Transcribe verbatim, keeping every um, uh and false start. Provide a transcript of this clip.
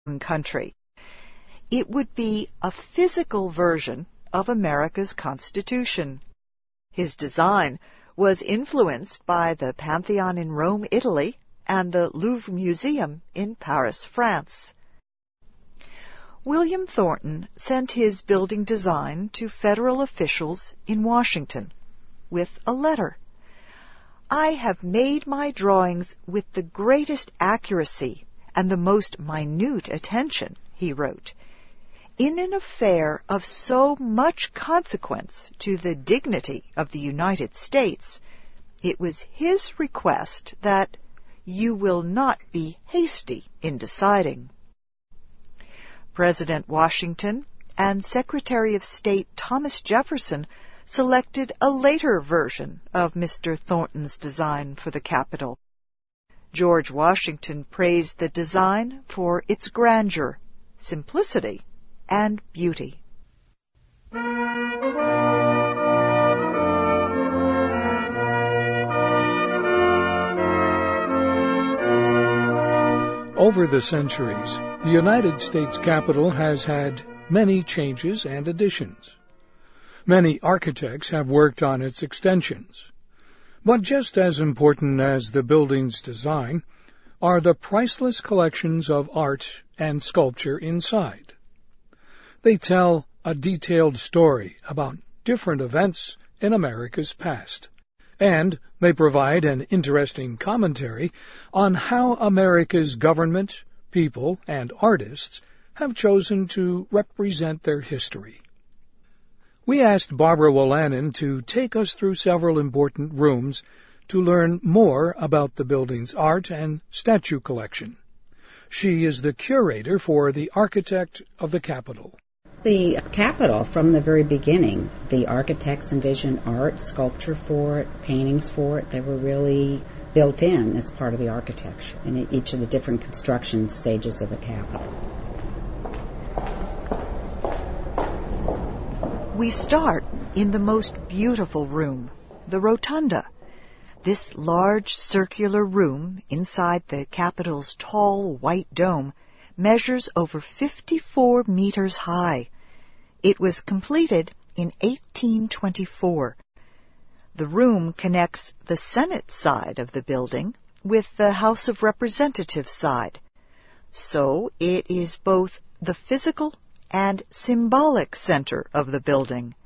country. It would be a physical version of America's Constitution. His design was influenced by the Pantheon in Rome, Italy, and the Louvre Museum in Paris, France. William Thornton sent his building design to federal officials in Washington with a letter. "I have made my drawings with the greatest accuracy and the most minute attention," he wrote. "In an affair of so much consequence to the dignity of the United States, it was his request that you will not be hasty in deciding." President Washington and Secretary of State Thomas Jefferson selected a later version of Mister Thornton's design for the Capitol. George Washington praised the design for its grandeur, simplicity, and beauty. Over the centuries, the United States Capitol has had many changes and additions. Many architects have worked on its extensions. But just as important as the building's design are the priceless collections of art and sculpture inside. They tell a detailed story about different events in America's past, and they provide an interesting commentary on how America's government, people, and artists have chosen to represent their history. We asked Barbara Wolanin to take us through several important rooms to learn more about the building's art and statue collection. She is the curator for the Architect of the Capitol. The Capitol, from the very beginning, the architects envisioned art, sculpture for it, paintings for it. They were really built in as part of the architecture in each of the different construction stages of the Capitol. We start in the most beautiful room, the Rotunda. This large circular room inside the Capitol's tall white dome measures over fifty-four meters high. It was completed in eighteen twenty-four. The room connects the Senate side of the building with the House of Representatives side. So it is both the physical and symbolic center of the building.